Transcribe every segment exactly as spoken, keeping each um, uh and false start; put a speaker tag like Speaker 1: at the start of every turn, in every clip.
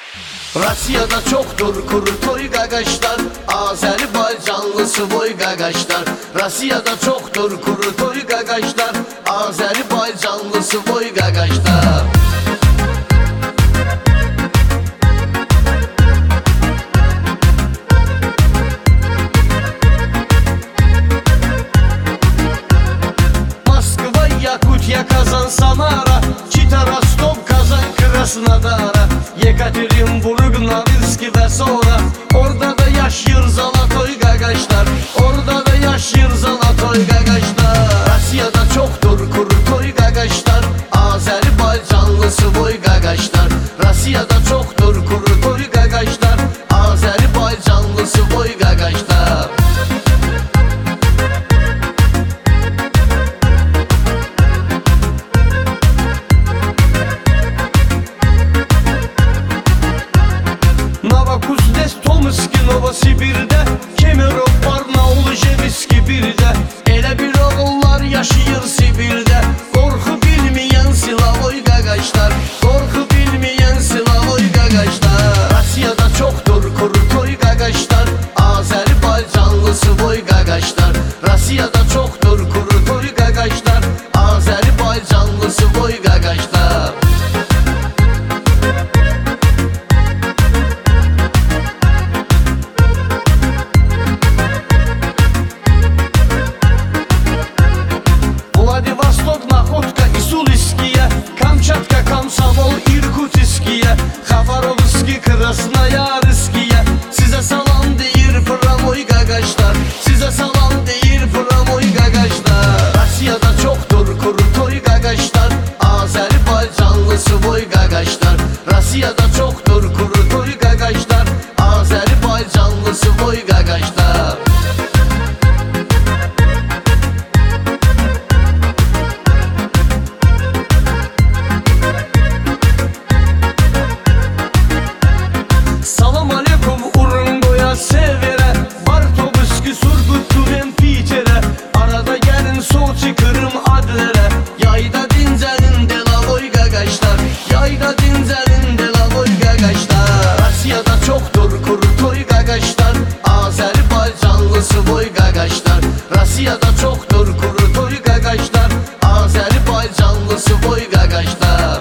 Speaker 1: Rusiyada çoktur kuru toy gagaşlar, Azerbaycanlı svoy gagaşlar. Rusiyada çoktur kuru toy gagaşlar, Azerbaycanlı svoy gagaşlar. Moskva, Yakutya, Kazan, Samara, Çita, Rostov, Kazan, Krasnodara, Yekaterinburg, Norilsk ve sonra orada da yaşıyor Zalatoy gagaşlar, orada da yaşıyor Zalatoy gagaşlar. Rusiyada çoktur kuru toy gagaşlar, Azerbaycanlı svoy gagaşlar. Rusiyada çoktur kuru toy gagaşlar, Azerbaycanlı svoy gagaşlar. Novokuznes, Tomski, Novosibir'de, Kemerov, Barnaul, Jeviski birde. Elə bir oğullar yaşayır Sibir'de, korku bilmeyen Slavoy gagaşlar, korku bilmeyen Slavoy gagaşlar. Rusiyada çoktur kuru toy gagaşlar, Azerbaycanlı svoy gagaşlar. Rusiyada çoktur kuru toy gagaşlar, Azerbaycanlı svoy gagaşlar. Vladivostok, Naxodka, Isuliskiye, Kamçatka, Komsomol, Irkutskiye, Xabarovski, Krasnoyarskiye. Size salam deyir Pramoy gagaşlar, size salam deyir Pramoy gagaşlar. Rusiyada çoktur kuru toy gagaşlar, Azerbaycanlı svoy gagaşlar. Rusiyada çoktur kuru toy gagaşlar, Azerbaycanlı svoy gagaşlar. Salam aleyküm Urungoya, Severe, Bartovski, Surgut, Tumen, Piter'e. Arada gelin Soçi, Kırım, Adler'e. Yayda dincelin Delavoy gagaşlar, yayda dincelin Delavoy gagaşlar. Rusiyada çoktur kuru toy gagaşlar, Azerbaycanlı svoy gagaşlar. Rusiyada çoktur kuru toy gagaşlar, Azerbaycanlı svoy gagaşlar.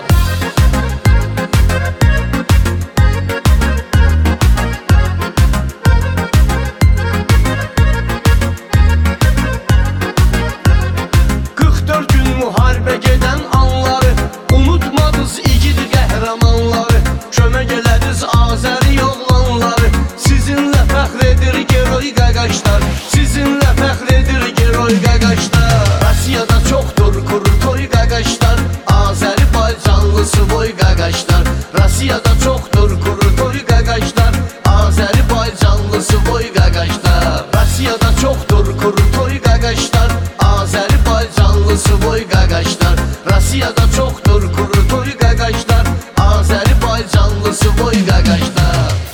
Speaker 1: kırk dört gün müharibə gedən anları, unutmadınız igid qəhrəmanları. Kömək elədiniz Azəri oğlanları, sizinlə fəxr edir Geroy qaqaşlar, sizinlə fəxr edir Geroy qaqaşlar. Rusiyada çoxdur kuru toy qaqaşlar, Azərbaycanlı svoy qaqaşlar. Rusiyada çoxdur kuru toy qaqaşlar, Azərbaycanlı svoy qaqaşlar. Rusiyada çoxdur kuru toy qaqaşlar, Azerbaycanlı svoy gagaşlar. Rusiyada çoktur kuru toy gagaşlar, Azerbaycanlı svoy gagaşlar.